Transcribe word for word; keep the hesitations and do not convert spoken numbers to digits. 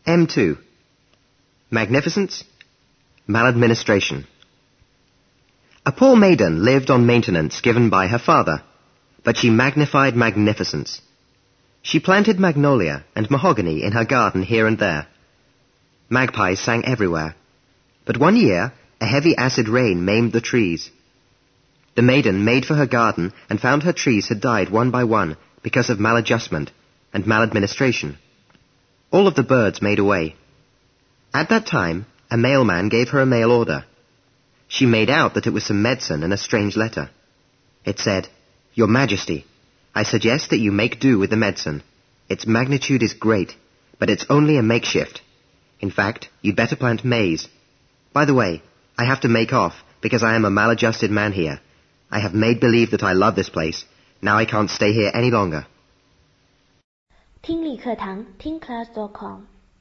M two. Magnificence, maladministration. A poor maiden lived on maintenance given by her father, but she magnified magnificence. She planted magnolia and mahogany in her garden here and there. Magpies sang everywhere, but one year a heavy acid rain maimed the trees. The maiden made for her garden and found her trees had died one by one because of maladjustment and maladministration. All of the birds made away. At that time, a mailman gave her a mail order. She made out that it was some medicine and a strange letter. It said, "Your Majesty, I suggest that you make do with the medicine. Its magnitude is great, but it's only a makeshift. In fact, you'd better plant maize. By the way, I have to make off because I am a maladjusted man here. I have made believe that I love this place. Now I can't stay here any longer." 听力课堂听 class dot com